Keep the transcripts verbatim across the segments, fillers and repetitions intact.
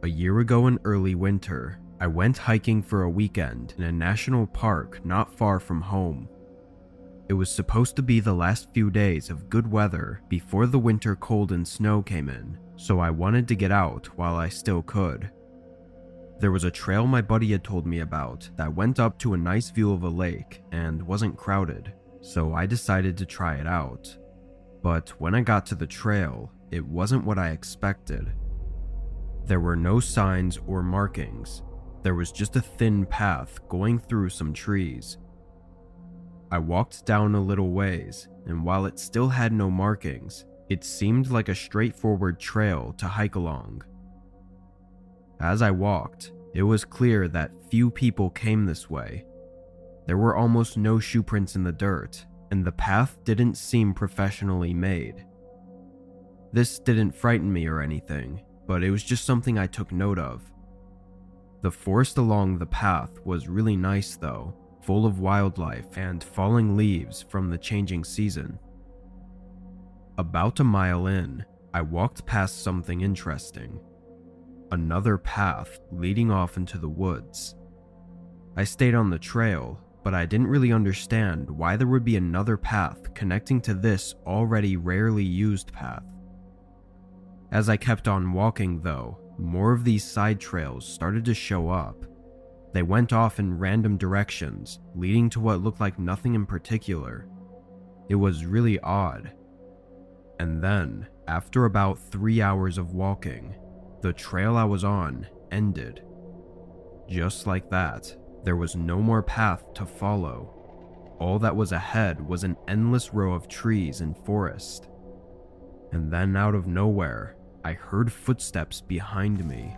A year ago in early winter, I went hiking for a weekend in a national park not far from home. It was supposed to be the last few days of good weather before the winter cold and snow came in, so I wanted to get out while I still could. There was a trail my buddy had told me about that went up to a nice view of a lake and wasn't crowded, so I decided to try it out. But when I got to the trail, it wasn't what I expected. There were no signs or markings. There was just a thin path going through some trees. I walked down a little ways, and while it still had no markings, it seemed like a straightforward trail to hike along. As I walked, it was clear that few people came this way. There were almost no shoe prints in the dirt, and the path didn't seem professionally made. This didn't frighten me or anything, but it was just something I took note of. The forest along the path was really nice though, full of wildlife and falling leaves from the changing season. About a mile in, I walked past something interesting. Another path leading off into the woods. I stayed on the trail, but I didn't really understand why there would be another path connecting to this already rarely used path. As I kept on walking though, more of these side trails started to show up. They went off in random directions, leading to what looked like nothing in particular. It was really odd. And then, after about three hours of walking, the trail I was on ended. Just like that, there was no more path to follow. All that was ahead was an endless row of trees and forest. And then out of nowhere, I heard footsteps behind me.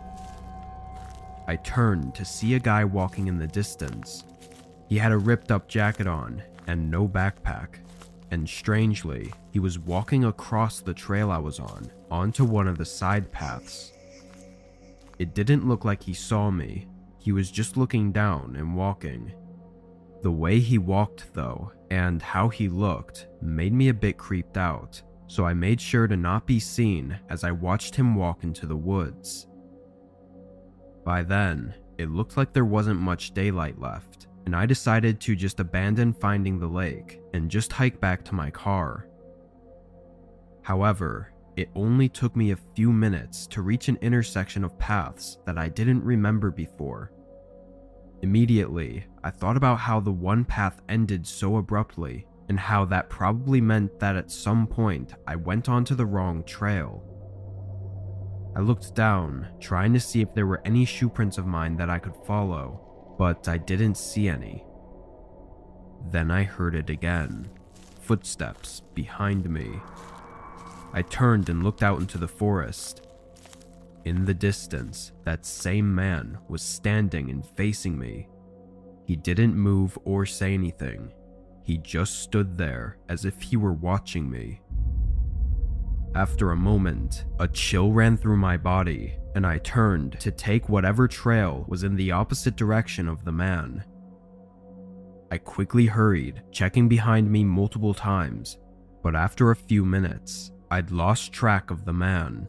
I turned to see a guy walking in the distance. He had a ripped up jacket on and no backpack, and strangely, he was walking across the trail I was on, onto one of the side paths. It didn't look like he saw me, he was just looking down and walking. The way he walked though, and how he looked, made me a bit creeped out, so I made sure to not be seen as I watched him walk into the woods. By then, it looked like there wasn't much daylight left, and I decided to just abandon finding the lake and just hike back to my car. However, it only took me a few minutes to reach an intersection of paths that I didn't remember before. Immediately, I thought about how the one path ended so abruptly, and how that probably meant that at some point I went onto the wrong trail. I looked down, trying to see if there were any shoe prints of mine that I could follow, but I didn't see any. Then I heard it again, footsteps behind me. I turned and looked out into the forest. In the distance, that same man was standing and facing me. He didn't move or say anything. He just stood there as if he were watching me. After a moment, a chill ran through my body, and I turned to take whatever trail was in the opposite direction of the man. I quickly hurried, checking behind me multiple times, but after a few minutes, I'd lost track of the man.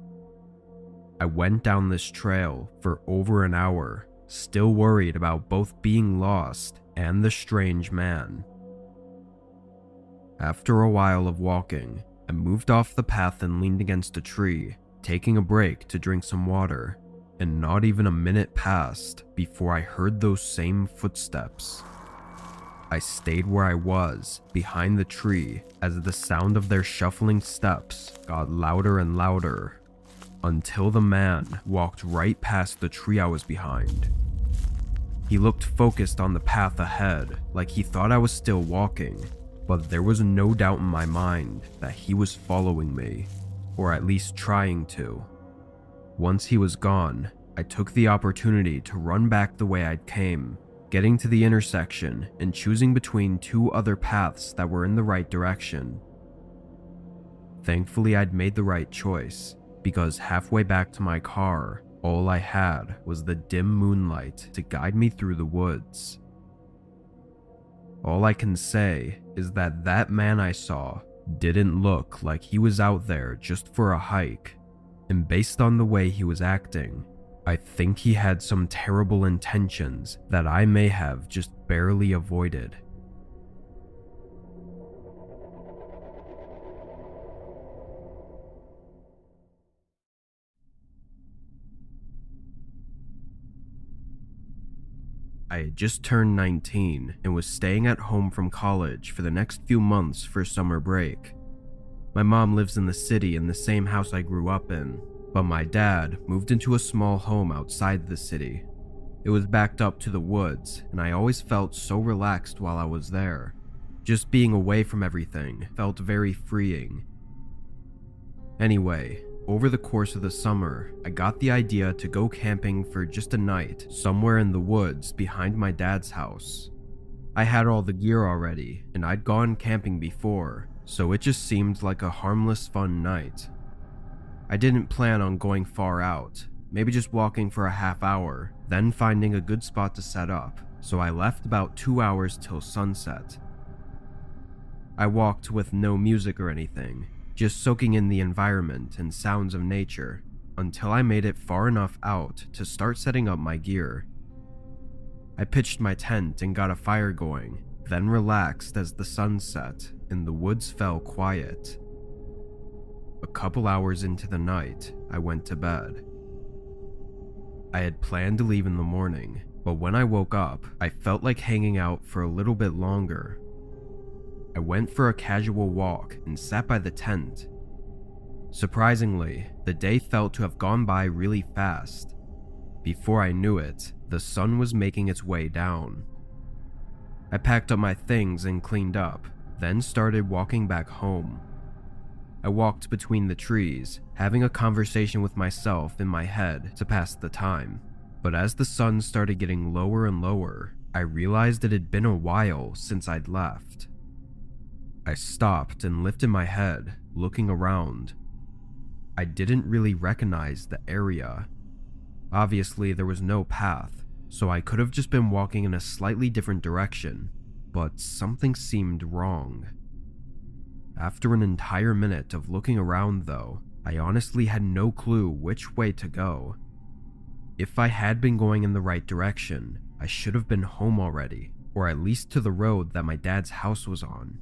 I went down this trail for over an hour, still worried about both being lost and the strange man. After a while of walking, I moved off the path and leaned against a tree, taking a break to drink some water, and not even a minute passed before I heard those same footsteps. I stayed where I was, behind the tree, as the sound of their shuffling steps got louder and louder, until the man walked right past the tree I was behind. He looked focused on the path ahead, like he thought I was still walking, but there was no doubt in my mind that he was following me, or at least trying to. Once he was gone, I took the opportunity to run back the way I'd came, getting to the intersection and choosing between two other paths that were in the right direction. Thankfully, I'd made the right choice, because halfway back to my car, all I had was the dim moonlight to guide me through the woods. All I can say is that that man I saw didn't look like he was out there just for a hike, and based on the way he was acting, I think he had some terrible intentions that I may have just barely avoided. I had just turned nineteen and was staying at home from college for the next few months for summer break. My mom lives in the city in the same house I grew up in, but my dad moved into a small home outside the city. It was backed up to the woods, and I always felt so relaxed while I was there. Just being away from everything felt very freeing. Anyway, over the course of the summer, I got the idea to go camping for just a night somewhere in the woods behind my dad's house. I had all the gear already, and I'd gone camping before, so it just seemed like a harmless fun night. I didn't plan on going far out, maybe just walking for a half hour, then finding a good spot to set up, so I left about two hours till sunset. I walked with no music or anything, just soaking in the environment and sounds of nature, until I made it far enough out to start setting up my gear. I pitched my tent and got a fire going, then relaxed as the sun set and the woods fell quiet. A couple hours into the night, I went to bed. I had planned to leave in the morning, but when I woke up, I felt like hanging out for a little bit longer. I went for a casual walk and sat by the tent. Surprisingly, the day felt to have gone by really fast. Before I knew it, the sun was making its way down. I packed up my things and cleaned up, then started walking back home. I walked between the trees, having a conversation with myself in my head to pass the time. But as the sun started getting lower and lower, I realized it had been a while since I'd left. I stopped and lifted my head, looking around. I didn't really recognize the area. Obviously, there was no path, so I could have just been walking in a slightly different direction, but something seemed wrong. After an entire minute of looking around, though, I honestly had no clue which way to go. If I had been going in the right direction, I should have been home already, or at least to the road that my dad's house was on.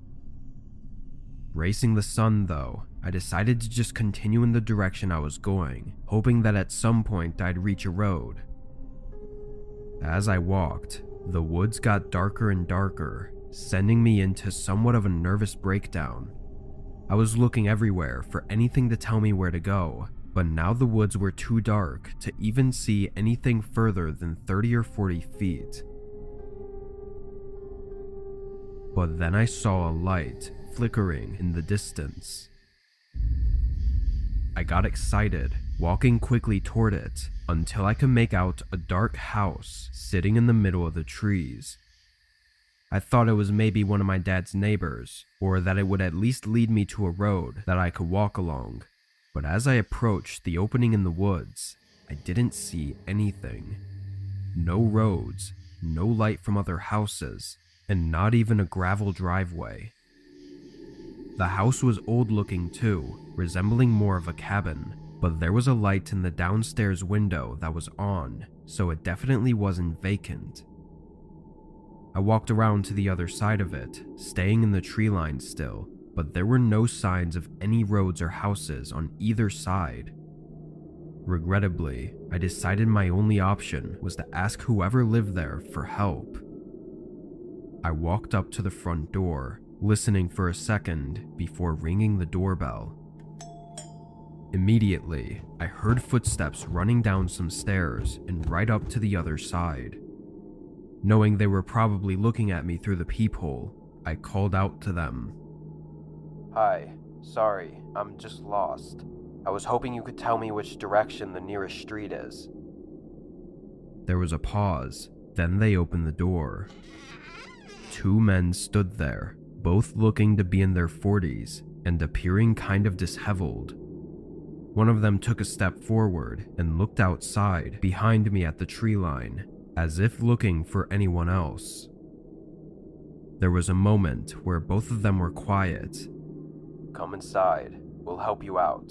Racing the sun, though, I decided to just continue in the direction I was going, hoping that at some point I'd reach a road. As I walked, the woods got darker and darker, sending me into somewhat of a nervous breakdown. I was looking everywhere for anything to tell me where to go, but now the woods were too dark to even see anything further than thirty or forty feet. But then I saw a light flickering in the distance. I got excited, walking quickly toward it until I could make out a dark house sitting in the middle of the trees. I thought it was maybe one of my dad's neighbors, or that it would at least lead me to a road that I could walk along. But as I approached the opening in the woods, I didn't see anything. No roads, no light from other houses, and not even a gravel driveway. The house was old-looking too, resembling more of a cabin, but there was a light in the downstairs window that was on, so it definitely wasn't vacant. I walked around to the other side of it, staying in the tree line still, but there were no signs of any roads or houses on either side. Regrettably, I decided my only option was to ask whoever lived there for help. I walked up to the front door, listening for a second before ringing the doorbell. Immediately, I heard footsteps running down some stairs and right up to the other side. Knowing they were probably looking at me through the peephole, I called out to them. "Hi, sorry, I'm just lost. I was hoping you could tell me which direction the nearest street is." There was a pause, then they opened the door. Two men stood there, both looking to be in their forties and appearing kind of disheveled. One of them took a step forward and looked outside behind me at the tree line, as if looking for anyone else. There was a moment where both of them were quiet. "Come inside, we'll help you out,"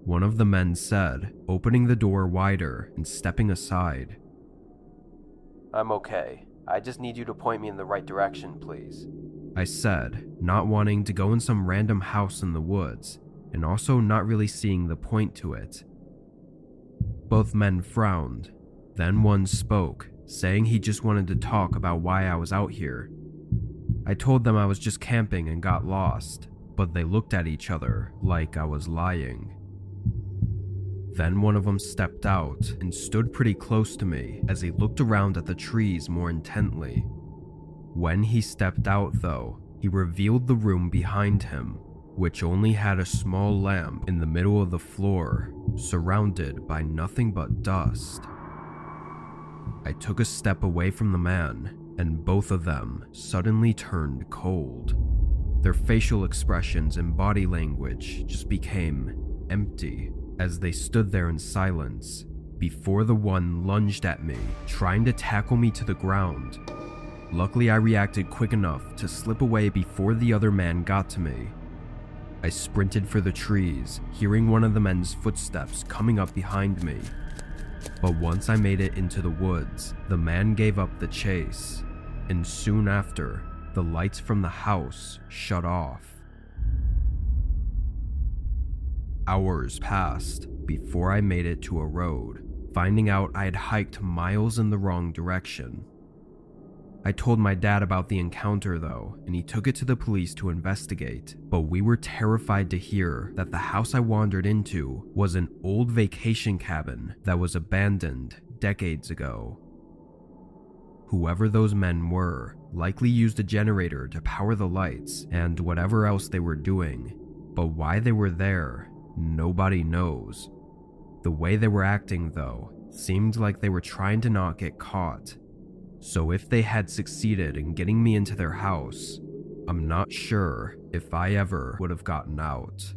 one of the men said, opening the door wider and stepping aside. "I'm okay. I just need you to point me in the right direction, please," I said, not wanting to go in some random house in the woods, and also not really seeing the point to it. Both men frowned. Then one spoke, saying he just wanted to talk about why I was out here. I told them I was just camping and got lost, but they looked at each other like I was lying. Then one of them stepped out and stood pretty close to me as he looked around at the trees more intently. When he stepped out though, he revealed the room behind him, which only had a small lamp in the middle of the floor, surrounded by nothing but dust. I took a step away from the man, and both of them suddenly turned cold. Their facial expressions and body language just became empty as they stood there in silence before the one lunged at me, trying to tackle me to the ground. Luckily, I reacted quick enough to slip away before the other man got to me. I sprinted for the trees, hearing one of the men's footsteps coming up behind me. But once I made it into the woods, the man gave up the chase, and soon after, the lights from the house shut off. Hours passed before I made it to a road, finding out I had hiked miles in the wrong direction. I told my dad about the encounter though, and he took it to the police to investigate, but we were terrified to hear that the house I wandered into was an old vacation cabin that was abandoned decades ago. Whoever those men were likely used a generator to power the lights and whatever else they were doing, but why they were there, nobody knows. The way they were acting though seemed like they were trying to not get caught. So if they had succeeded in getting me into their house, I'm not sure if I ever would have gotten out.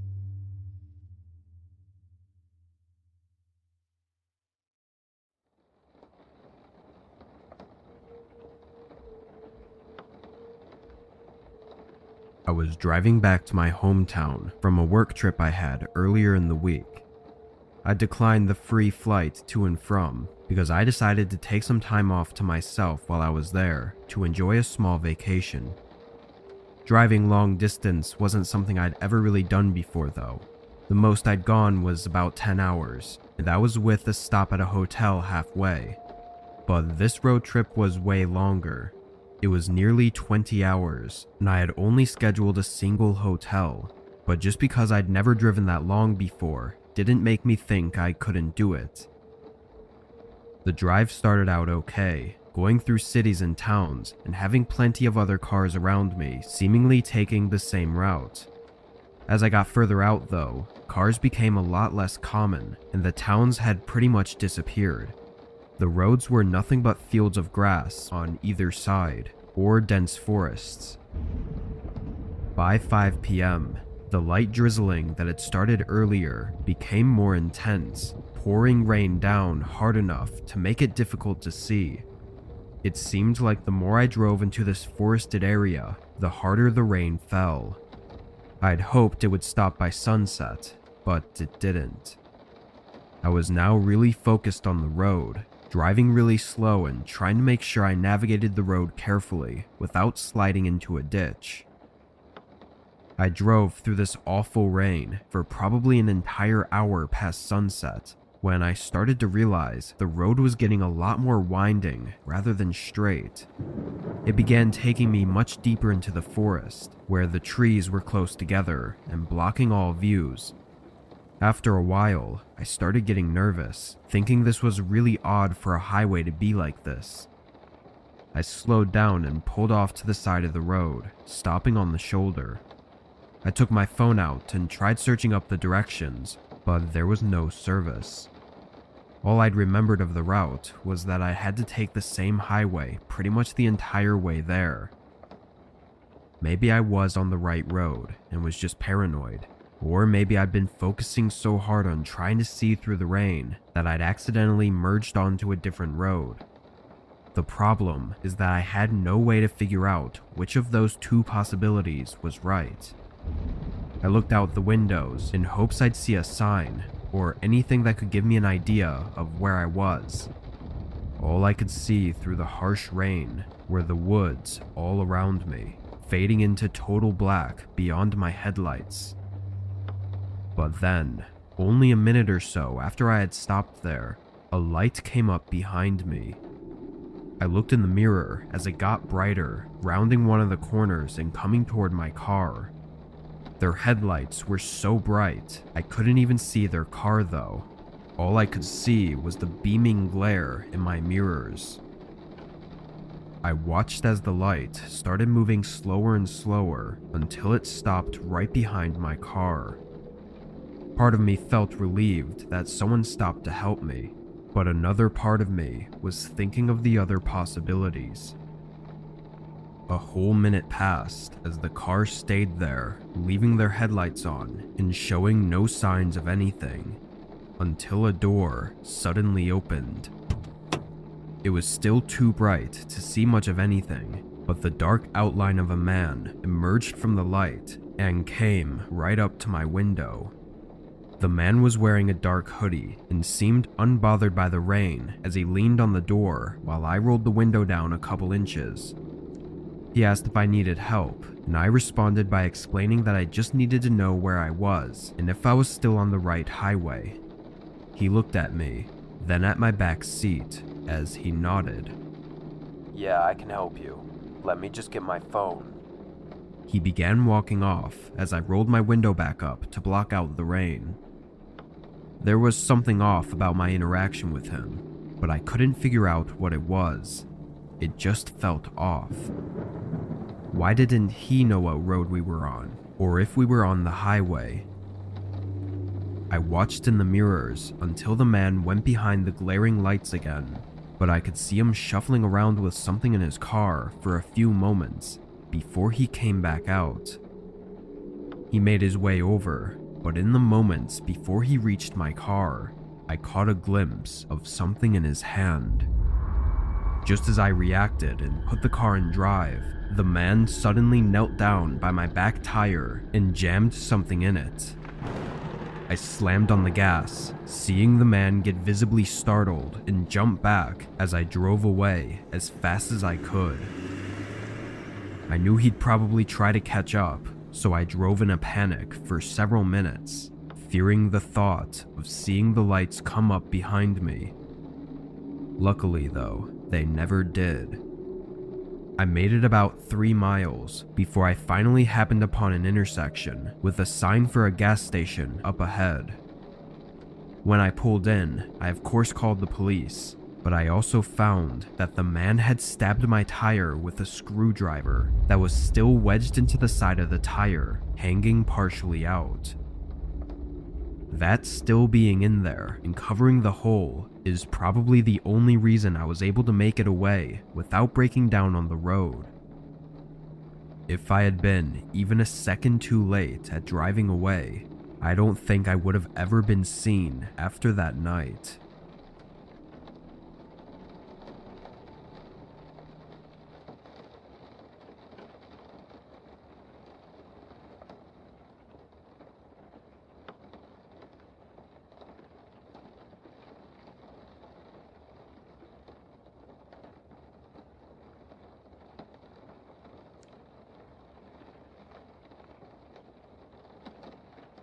I was driving back to my hometown from a work trip I had earlier in the week. I declined the free flight to and from because I decided to take some time off to myself while I was there to enjoy a small vacation. Driving long distance wasn't something I'd ever really done before though. The most I'd gone was about ten hours, and that was with a stop at a hotel halfway. But this road trip was way longer. It was nearly twenty hours, and I had only scheduled a single hotel, but just because I'd never driven that long before didn't make me think I couldn't do it. The drive started out okay, going through cities and towns and having plenty of other cars around me seemingly taking the same route. As I got further out though, cars became a lot less common and the towns had pretty much disappeared. The roads were nothing but fields of grass on either side, or dense forests. By five p m, the light drizzling that had started earlier became more intense, pouring rain down hard enough to make it difficult to see. It seemed like the more I drove into this forested area, the harder the rain fell. I'd hoped it would stop by sunset, but it didn't. I was now really focused on the road, driving really slow and trying to make sure I navigated the road carefully without sliding into a ditch. I drove through this awful rain for probably an entire hour past sunset when I started to realize the road was getting a lot more winding rather than straight. It began taking me much deeper into the forest, where the trees were close together and blocking all views. After a while, I started getting nervous, thinking this was really odd for a highway to be like this. I slowed down and pulled off to the side of the road, stopping on the shoulder. I took my phone out and tried searching up the directions, but there was no service. All I'd remembered of the route was that I had to take the same highway pretty much the entire way there. Maybe I was on the right road and was just paranoid, or maybe I'd been focusing so hard on trying to see through the rain that I'd accidentally merged onto a different road. The problem is that I had no way to figure out which of those two possibilities was right. I looked out the windows in hopes I'd see a sign or anything that could give me an idea of where I was. All I could see through the harsh rain were the woods all around me, fading into total black beyond my headlights. But then, only a minute or so after I had stopped there, a light came up behind me. I looked in the mirror as it got brighter, rounding one of the corners and coming toward my car. Their headlights were so bright, I couldn't even see their car though. All I could see was the beaming glare in my mirrors. I watched as the light started moving slower and slower until it stopped right behind my car. Part of me felt relieved that someone stopped to help me, but another part of me was thinking of the other possibilities. A whole minute passed as the car stayed there, leaving their headlights on and showing no signs of anything, until a door suddenly opened. It was still too bright to see much of anything, but the dark outline of a man emerged from the light and came right up to my window. The man was wearing a dark hoodie and seemed unbothered by the rain as he leaned on the door while I rolled the window down a couple inches. He asked if I needed help, and I responded by explaining that I just needed to know where I was and if I was still on the right highway. He looked at me, then at my back seat, as he nodded. Yeah, I can help you. Let me just get my phone. He began walking off as I rolled my window back up to block out the rain. There was something off about my interaction with him, but I couldn't figure out what it was. It just felt off. Why didn't he know what road we were on, or if we were on the highway? I watched in the mirrors until the man went behind the glaring lights again, but I could see him shuffling around with something in his car for a few moments before he came back out. He made his way over, but in the moments before he reached my car, I caught a glimpse of something in his hand. Just as I reacted and put the car in drive, the man suddenly knelt down by my back tire and jammed something in it. I slammed on the gas, seeing the man get visibly startled and jump back as I drove away as fast as I could. I knew he'd probably try to catch up, so I drove in a panic for several minutes, fearing the thought of seeing the lights come up behind me. Luckily though, they never did. I made it about three miles before I finally happened upon an intersection with a sign for a gas station up ahead. When I pulled in, I of course called the police, but I also found that the man had stabbed my tire with a screwdriver that was still wedged into the side of the tire, hanging partially out. That still being in there and covering the hole is probably the only reason I was able to make it away without breaking down on the road. If I had been even a second too late at driving away, I don't think I would have ever been seen after that night.